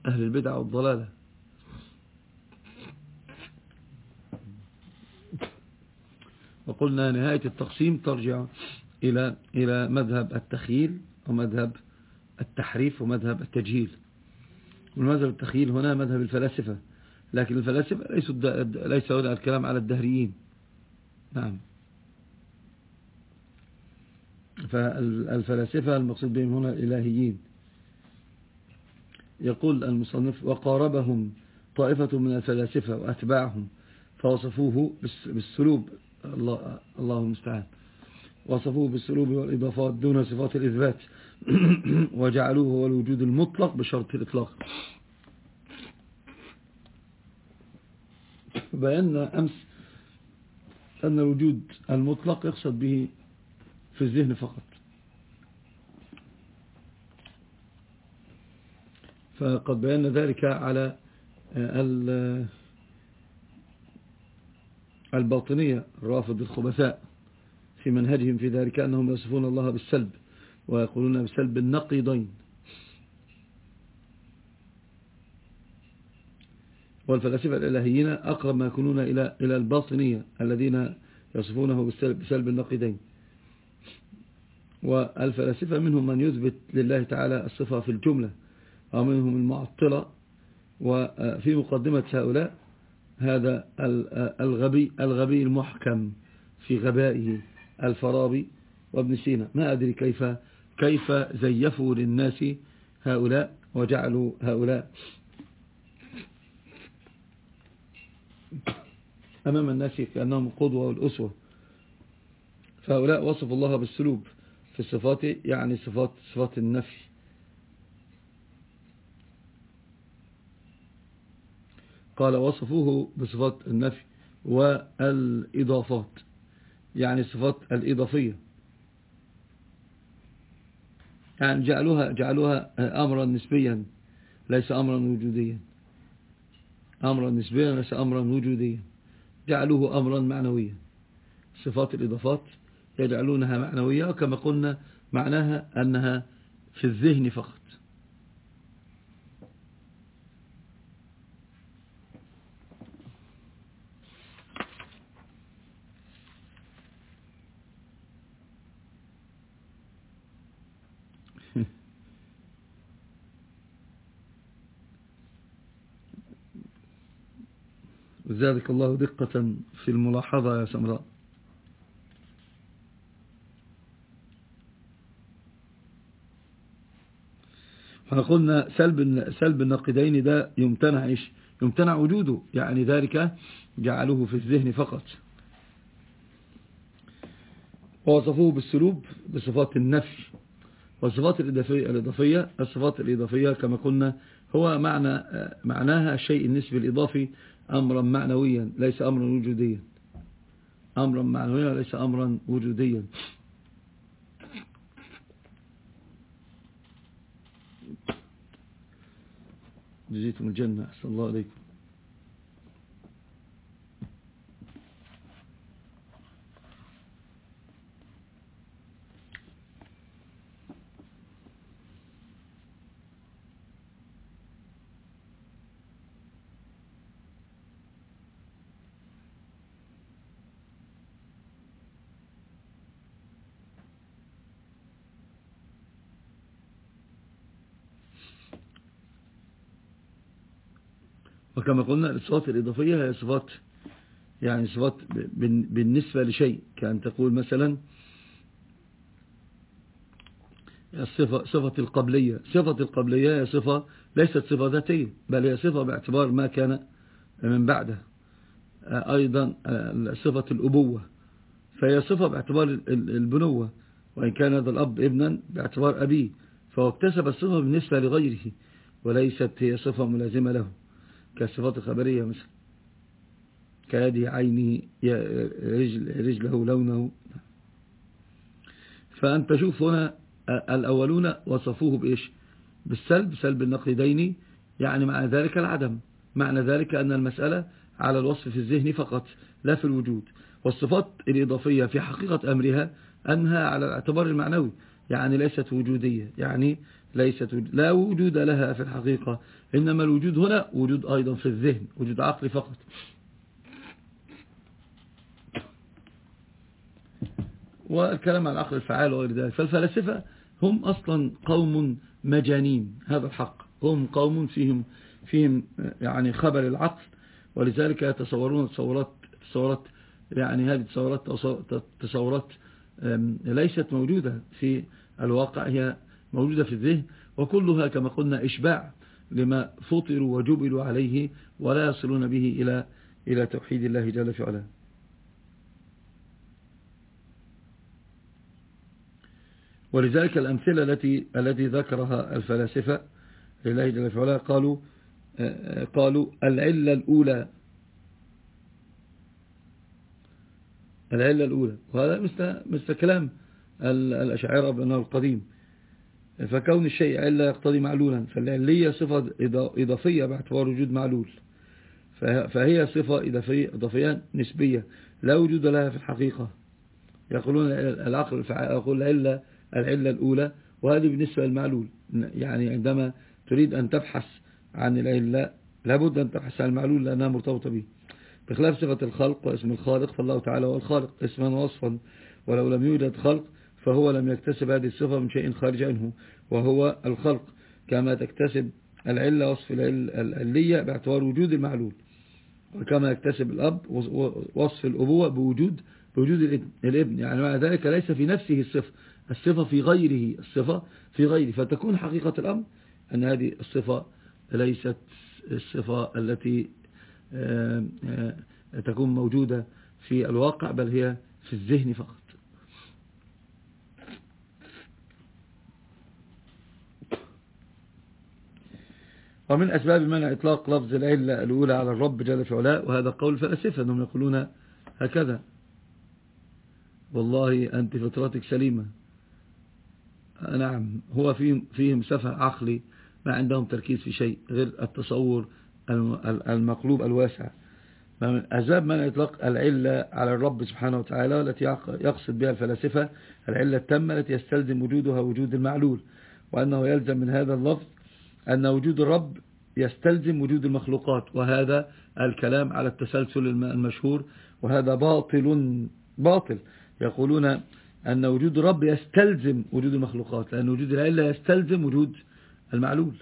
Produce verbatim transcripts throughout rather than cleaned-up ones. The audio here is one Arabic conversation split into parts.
أهل البدع والضلالة. وقلنا نهاية التقسيم ترجع إلى إلى مذهب التخييل ومذهب التحريف ومذهب التجهيل. والمذهب التخييل هنا مذهب الفلاسفة، لكن الفلاسفة ليسوا ليس هنا الكلام على الدهريين. نعم، فالفلاسفة المقصود بهم هنا الإلهيين. يقول المصنف: وقاربهم طائفة من الفلاسفة وأتباعهم فوصفوه بالسلوب، الله, الله المستعان، وصفوه بالسلوب والإضافات دون صفات الإثبات وجعلوه هو الوجود المطلق بشرط الإطلاق. بينا أمس أن الوجود المطلق يقصد به في الذهن فقط، فقد بينا ذلك على الباطنية الرافض الخبثاء في منهجهم في ذلك أنهم يصفون الله بالسلب ويقولون بسلب النقيضين. والفلاسفة الإلهيين أقرب ما يكونون إلى إلى الباطنية الذين يصفونه بسلب النقيضين. والفلاسفة منهم من يثبت لله تعالى الصفة في الجملة ومنهم المعطلة. وفي مقدمة هؤلاء هذا الغبي الغبي المحكم في غبائه الفارابي وابن سينا. ما أدري كيف كيف زيفوا للناس هؤلاء وجعلوا هؤلاء أمام الناس كأنهم القدوة والأسوة. فهؤلاء وصفوا الله بالسلوب في الصفات، يعني صفات صفات النفي. قال وصفوه بصفات النفي والإضافات، يعني صفات الإضافية، يعني جعلوها جعلوها أمرا نسبيا ليس أمرا وجوديا، أمرا نسبيا ليس أمرا وجوديا، جعلوه أمرا معنويا. صفات الإضافات يجعلونها معنوية، وكما قلنا معناها أنها في الذهن فقط. وزادك الله دقة في الملاحظة يا سمراء. احنا قلنا سلب سلب النقيضين ده يمتنع ايش؟ يمتنع وجوده، يعني ذلك جعلوه في الذهن فقط. ووصفوه بالسلوب بصفات النفي. والصفات الإضافية الإضافية الصفات الإضافية كما قلنا هو معنى معناها الشيء النسبي الإضافي أمرا معنويا ليس أمرا وجوديا، أمرا معنويا ليس أمرا وجوديا. جزيتم الجنة، أحسن الله عليكم. وكما قلنا الصفات الإضافية هي صفات، يعني صفات بالنسبة لشيء، كأن تقول مثلا الصفة صفة القبلية. صفة القبلية هي صفة ليست صفة ذاتية، بل هي صفة باعتبار ما كان من بعده. أيضا صفة الأبوة فهي صفة باعتبار البنوة، وإن كان هذا الأب ابنا باعتبار أبيه، فهو اكتسب الصفة بالنسبة لغيره وليست هي صفة ملازمة له، كالصفات الخبرية مثلا كيده عينه رجل رجله لونه. فأنت شوف هنا الأولون وصفوه بإيش؟ بالسلب، سلب النقيضين، يعني معنى ذلك العدم، معنى ذلك أن المسألة على الوصف في الذهن فقط لا في الوجود. والصفات الإضافية في حقيقة أمرها أنها على الاعتبار المعنوي، يعني ليست وجودية، يعني ليست لا وجود لها في الحقيقة، إنما الوجود هنا وجود أيضا في الذهن، وجود عقلي فقط. والكلام عن العقل الفعال وغير ذلك. فالفلاسفة هم أصلا قوم مجانين، هذا الحق، هم قوم فيهم فيهم يعني خبل العقل، ولذلك يتصورون تصورات تصورات يعني هذه تصورات تصورات ليست موجودة في الواقع، هي موجودة في الذهن، وكلها كما قلنا إشباع لما فطروا وجبلوا عليه، ولا يصلون به إلى إلى توحيد الله جل في علاه. ولذلك الأمثلة التي التي ذكرها الفلاسفة لله جل في علاه قالوا قالوا العلة الأولى العلة الأولى وهذا مثل مثل كلام الأشاعرة بأنه القديم. فكون الشيء علة يقتضي معلولا، فالعلية صفة إضافية باعتبار وجود معلول، فهي صفة إضافية نسبية لا وجود لها في الحقيقة. يقولون العقل يقول العلة العلة الأولى، وهذه بالنسبة للمعلول. يعني عندما تريد أن تبحث عن العلة لابد أن تبحث عن المعلول لأنها مرتبطة به، بخلاف صفة الخلق واسم الخالق، فالله تعالى هو الخالق اسما ووصفا، ولو لم يوجد خلق فهو لم يكتسب هذه الصفة من شيء خارج عنه وهو الخلق، كما تكتسب العلة وصف العلية باعتبار وجود المعلول، وكما يكتسب الأب وصف الأبوة بوجود بوجود الابن. يعني معنى ذلك ليس في نفسه الصفة، الصفة في غيره، الصفة في غيره، فتكون حقيقة الأمر أن هذه الصفة ليست الصفة التي تكون موجودة في الواقع، بل هي في الذهن فقط. ومن أسباب منع إطلاق لفظ العلة الأولى على الرب جل في علاه، وهذا قول الفلاسفة أنهم يقولون هكذا: والله أنت فطرتك سليمة. نعم، هو فيهم, فيهم سفه عقلي، ما عندهم تركيز في شيء غير التصور المقلوب الواسع. من أسباب منع إطلاق العلة على الرب سبحانه وتعالى التي يقصد بها الفلاسفة العلة التامة التي يستلزم وجودها وجود المعلول، وأنه يلزم من هذا اللفظ أن وجود الرب يستلزم وجود المخلوقات، وهذا الكلام على التسلسل المشهور، وهذا باطل باطل. يقولون أن وجود الرب يستلزم وجود المخلوقات، لأن وجود العلة يستلزم وجود المعلول،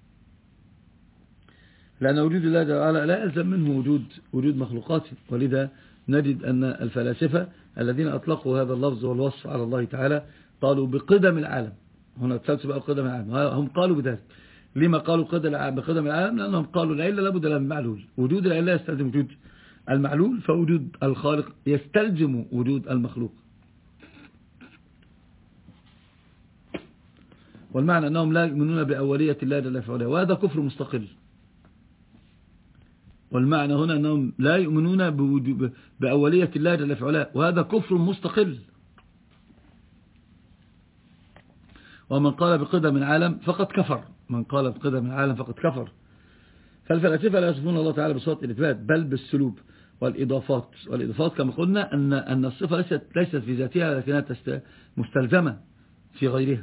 لأن وجود الله تعالى لا يلزم منه وجود وجود مخلوقاته. ولذا نجد أن الفلاسفة الذين أطلقوا هذا اللفظ والوصف على الله تعالى قالوا بقدم العالم. هنا تسلسل بقى قدم العالم، هم قالوا بذلك. لما قالوا بقدم العالم؟ لأنهم قالوا العلة لابد لها من معلول، وجود العلة يستلزم وجود المعلول، فوجود الخالق يستلزم وجود المخلوق. والمعنى أنهم لا يؤمنون بأولية الله جل في علاه، وهذا كفر مستقل. والمعنى هنا أنهم لا يؤمنون بأولية الله جل في علاه، وهذا كفر مستقل. ومن قال بقدم العالم فقد كفر، من قال بقدم العالم فقد كفر. فالفلاسفة لا يصفون الله تعالى بصفات الإثبات، بل بالسلوب والإضافات. والإضافات كما قلنا أن أن الصفة ليست ليست في ذاتها، لكنها مستلزمة في غيرها.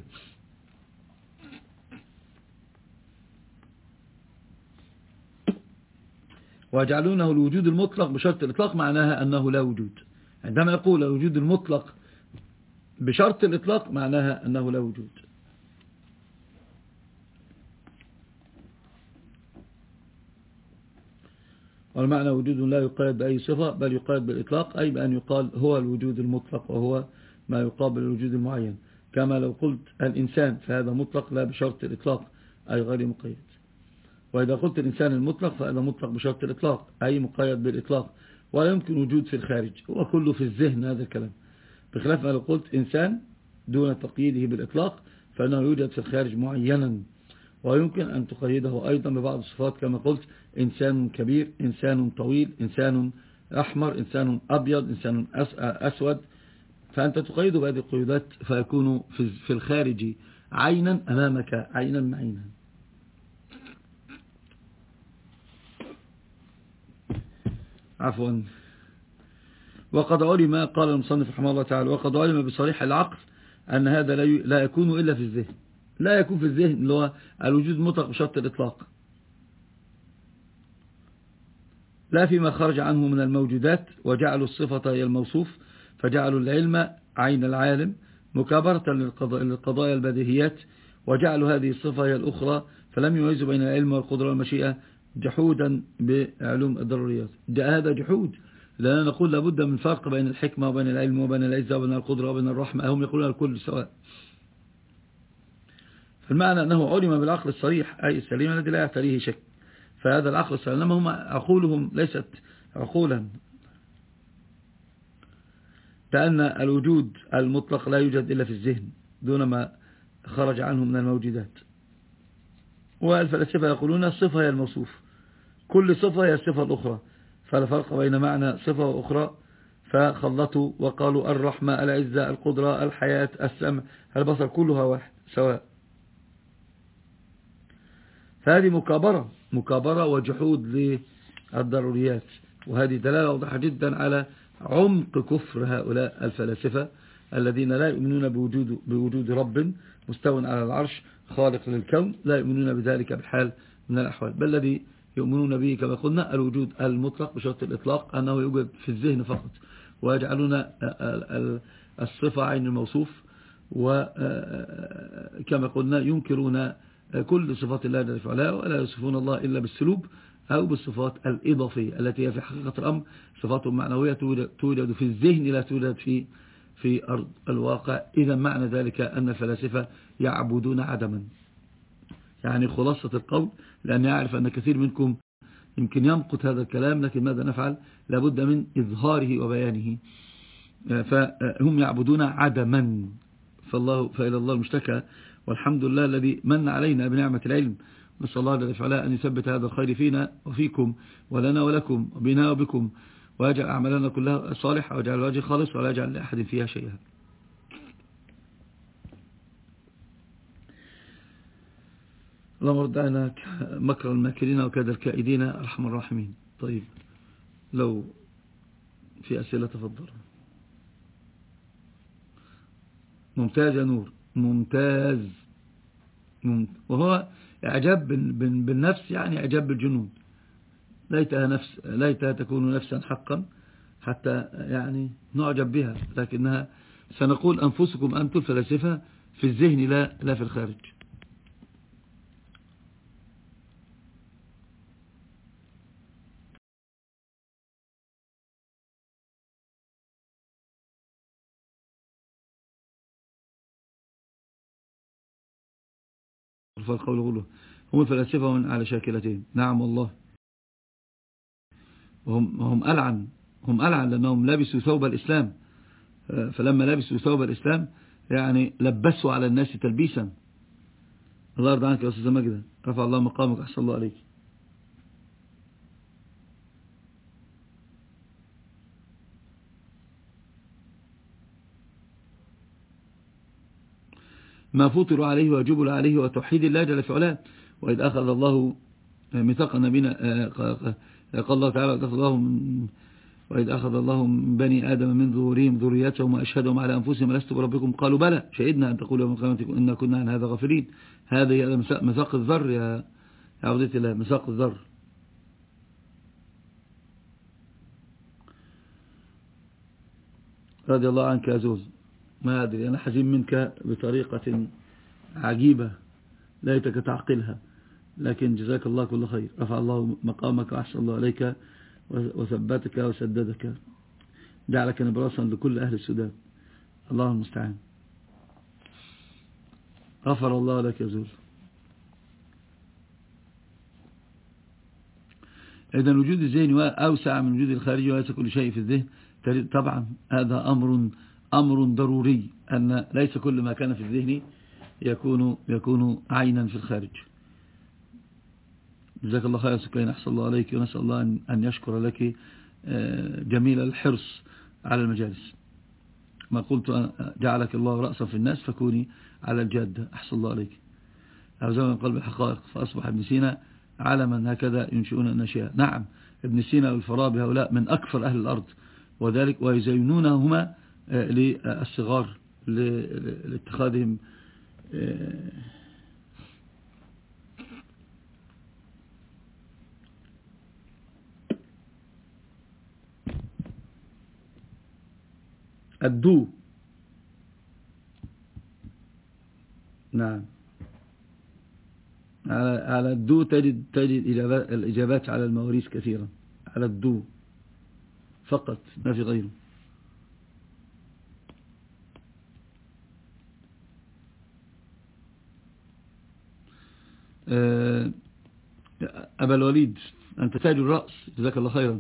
ويجعلونه الوجود المطلق بشرط الإطلاق، معناها أنه لا وجود. عندما يقول الوجود المطلق بشرط الإطلاق معناها أنه لا وجود. والمعنى وجود لا يقيد بأي صفة، بل يقيد بالإطلاق، أي بأن يقال هو الوجود المطلق، وهو ما يقابل الوجود المعين. كما لو قلت الإنسان فهذا مطلق لا بشرط الإطلاق، أي غير مقيد. وإذا قلت الإنسان المطلق فهذا مطلق بشرط الإطلاق، أي مقيد بالإطلاق، ولا يمكن وجود في الخارج، هو كله في الذهن هذا الكلام. بخلاف ما لو قلت إنسان دون تقييده بالإطلاق فإنه يوجد في الخارج معينا، ويمكن أن تقيده أيضا ببعض الصفات، كما قلت إنسان كبير، إنسان طويل، إنسان أحمر، إنسان أبيض، إنسان أسود، فأنت تقيده بهذه القيودات فيكون في الخارج عينا أمامك، عينا معينا. عفوا. وقد علم، قال المصنف رحمه الله تعالى، وقد علم بصريح العقل أن هذا لا يكون إلا في الذهن. لا يكون في الذهن اللي هو الوجود مطلق بشرط الإطلاق، لا فيما خرج عنه من الموجودات وجعلوا الصفة هي الموصوف، فجعلوا العلم عين العالم مكابرة للقضايا البديهيات، وجعلوا هذه الصفة هي الأخرى، فلم يميزوا بين العلم والقدرة والمشيئة جحودا بعلوم الضروريات. هذا جحود، لأننا نقول لابد من فرق بين الحكمة وبين العلم وبين العزة وبين القدرة وبين الرحمة، هم يقولون الكل سواء. فالمعنى أنه علم بالعقل الصريح أي السليم الذي لا يعتريه شك، فهذا العقل الصريح، إنما هم عقولهم ليست عقولا، لأن الوجود المطلق لا يوجد إلا في الذهن دون ما خرج عنه من الموجودات. والفلاسفة يقولون الصفة هي الموصوف، كل صفة هي الصفة الأخرى، فلا فرق بين معنى صفة وأخرى، فخلطوا وقالوا الرحمة العزة القدرة الحياة السمع البصر كلها واحد سواء. فهذه مكابرة مكابرة وجحود للضروريات، وهذه دلالة واضحة جدا على عمق كفر هؤلاء الفلاسفة الذين لا يؤمنون بوجود, بوجود رب مستوى على العرش خالق للكون، لا يؤمنون بذلك بحال من الأحوال، بل الذي يؤمنون به كما قلنا الوجود المطلق بشرط الإطلاق أنه يوجد في الذهن فقط، ويجعلون الصفة عين الموصوف، وكما قلنا ينكرون كل صفات الله جل وعلا، ولا يصفون الله إلا بالسلوب أو بالصفات الإضافية التي هي في حقيقة الأمر صفات معنوية توجد في الذهن لا توجد في في أرض الواقع. إذا معنى ذلك أن الفلاسفة يعبدون عدما، يعني خلاصة القول، لأن يعرف أن كثير منكم يمكن يمقت هذا الكلام، لكن ماذا نفعل؟ لابد من إظهاره وبيانه. فهم يعبدون عدما، فالله فإلى الله المشتكى، والحمد لله الذي من علينا بنعمة العلم، نسأل الله جل وعلا أن يثبت هذا الخير فينا وفيكم ولنا ولكم وبنا وبكم، ويجعل أعمالنا كلها صالحة، ويجعل الوجه خالص، ولا يجعل لأحد فيها شيئا. اللهم رد عنا مكر الماكرين وكيد الكائدين أرحم الراحمين. طيب لو في أسئلة تفضل. ممتاز يا نور، ممتاز. وهو إعجاب بالنفس يعني إعجاب بالجنون، ليتها نفس ليتها تكون نفسا حقا حتى يعني نعجب بها، لكنها سنقول أنفسكم أنتم الفلاسفة في الذهن لا لا في الخارج. فالقول قوله هم الفلاسفة من على شاكلتين. نعم والله، وهم هم ألعن هم ألعن لأنهم لبسوا ثوب الإسلام، فلما لبسوا ثوب الإسلام يعني لبسوا على الناس تلبيسا. الله يرضى عنك يا أستاذ مجد، رفع الله مقامك، أحسن الله عليك. ما فطروا عليه وجبلوا عليه وتوحيد الله جل في علاه. وإذ أخذ الله ميثاق نبينا، قال الله تعالى أخذ الله وإذ أخذ الله من بني آدم من ظهورهم ذريتهم وأشهدهم على أنفسهم لست بربكم قالوا بلى شهدنا أن تقولوا يوم القيامة إنا كنا عن هذا غافلين. هذا ميثاق الذر يا عبدتي الله، ميثاق الذر. رضي الله عنك يا زوز، ما أدري أنا حزين منك بطريقة عجيبة ليتك تعقلها، لكن جزاك الله كل خير، رفع الله مقامك وأحسن الله عليك وثبتك وسددك، جعلك نبراسا لكل أهل السودان. الله المستعان. غفر الله لك يا زول. إذا وجود الذهن أوسع من وجود الخارجي، وليس كل شيء في الذهن. طبعا هذا أمر أمر ضروري، أن ليس كل ما كان في الذهن يكون يكون عينا في الخارج. جزاك الله خير سكين، أحسن الله عليك، ونسأل الله أن يشكر لك جميل الحرص على المجالس. ما قلت جعلك الله رأسا في الناس فكوني على الجادة، أحسن الله عليك. أعزام من قلب الحقائق، فأصبح ابن سينا علما هكذا ينشئون النشاء. نعم، ابن سينا والفارابي هؤلاء من أكثر أهل الأرض، وذلك ويزينونهما للصغار لاتخاذهم الدو. نعم، على على الدو تجد تجد الإجابات على المواريث كثيرا، على الدو فقط ما في غيره. أبا الوليد، أنت تاج الرأس، جزاك الله خيرا.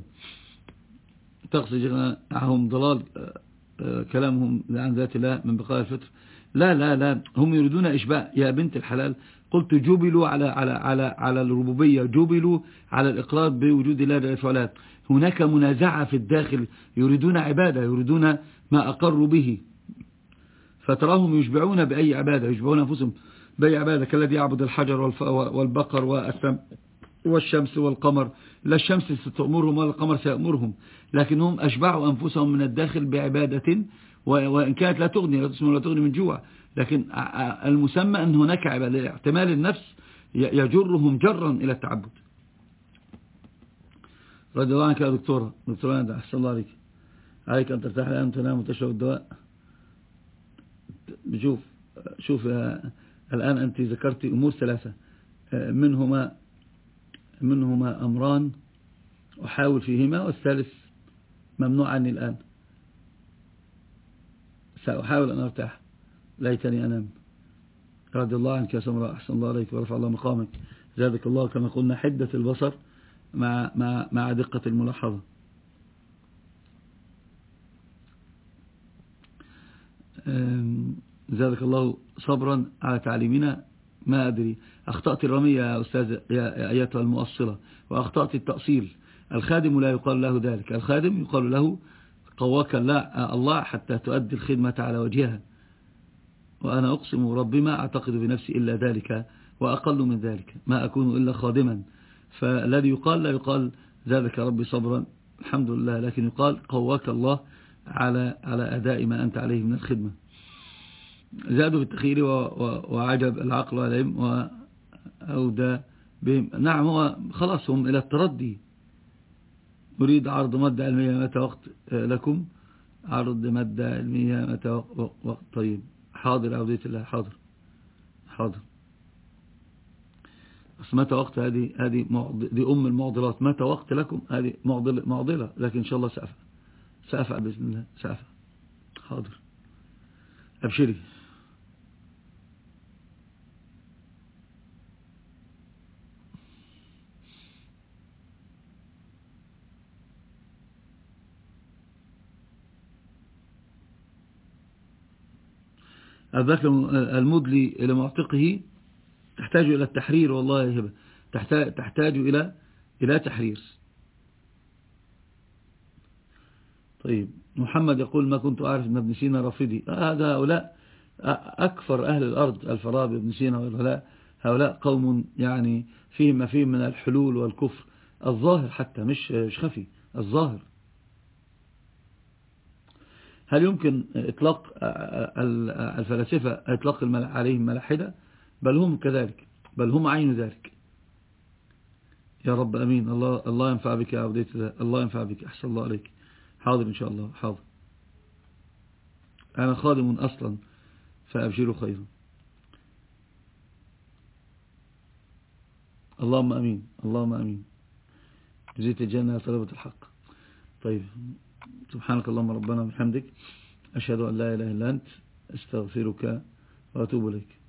تقصد معهم ضلال كلامهم عن ذات الله من بقاء الفطر. لا لا لا، هم يريدون إشباع. يا بنت الحلال، قلت جبلوا على على على على الربوبية، جبلوا على الإقرار بوجود الله جل وعلا. هناك منازعة في الداخل، يريدون عبادة، يريدون ما أقروا به، فتراهم يشبعون بأي عبادة، يشبعون أنفسهم بأي عبادة، كالذي يعبد الحجر والبقر والشمس والقمر. لا الشمس ستأمرهم ولا القمر سيأمرهم، لكنهم أشبعوا أنفسهم من الداخل بعبادة، وإن كانت لا تغني لا تسمى ولا تغني من جوع، لكن المسمى أن هناك عبادة. احتمال النفس يجرهم جرا إلى التعبد. رضي الله عنك يا دكتورة دكتورة ندى، أحسن الله عليك. عليك أن ترتاح الآن وتنام وتشرب الدواء. شوف شوف الآن أنت ذكرت أمور ثلاثة، منهما منهما أمران أحاول فيهما، والثالث ممنوع عني الآن. سأحاول أن أرتاح، ليتني أنام. رضي الله عنك يا سمراء، أحسن الله عليك ورفع الله مقامك، زادك الله كما قلنا حدة البصر مع مع مع دقة الملاحظة. زادك الله صبرا على تعليمنا. ما أدري، أخطأت الرمية يا أستاذ يا أيتها المؤصلة، وأخطأت التأصيل. الخادم لا يقال له ذلك، الخادم يقال له قواك الله حتى تؤدي الخدمة على وجهها. وأنا أقسم ربي ما أعتقد بنفسي إلا ذلك وأقل من ذلك، ما أكون إلا خادما. فالذي يقال لا يقال زادك ربي صبرا الحمد لله، لكن يقال قواك الله على على أداء ما أنت عليه من الخدمة. زادوا بالتخير وعجب العقل والعلم وأودى بهم. نعم، هو خلاص هم إلى التردي. أريد عرض مادة علمية متى وقت لكم؟ عرض مادة علمية متى وقت؟ طيب حاضر عودية الله، حاضر حاضر. بس متى وقت هذه هذه دي أم المعضلات. متى وقت لكم؟ هذه معضلة معضلة، لكن إن شاء الله سأفعل سأفعل بإذن الله، سأفعل. حاضر، أبشري. الذكر المدلي إلى معتقه تحتاج إلى التحرير. والله يا هبة، تحتاج, تحتاج إلى إلى تحرير. طيب محمد يقول ما كنت أعرف أن ابن سينا رافضي. هذا هؤلاء أكثر أهل الأرض، الفارابي ابن سينا وهؤلاء، هؤلاء قوم يعني فيهم ما فيهم من الحلول والكفر الظاهر، حتى مش خفي، الظاهر. هل يمكن إطلاق الفلاسفة إطلاق عليهم ملاحدة؟ بل هم كذلك، بل هم عين ذلك. يا رب أمين. الله الله ينفع بك يا عبدية الله، الله ينفع بك، أحسن الله عليك. حاضر إن شاء الله، حاضر. أنا خادم أصلا، فأبشروا خيرا. اللهم أمين، اللهم أمين. جزيت الجنة يا طلبة الحق. طيب، سبحانك اللهم ربنا وبحمدك، أشهد أن لا إله إلا أنت، أستغفرك وأتوب إليك.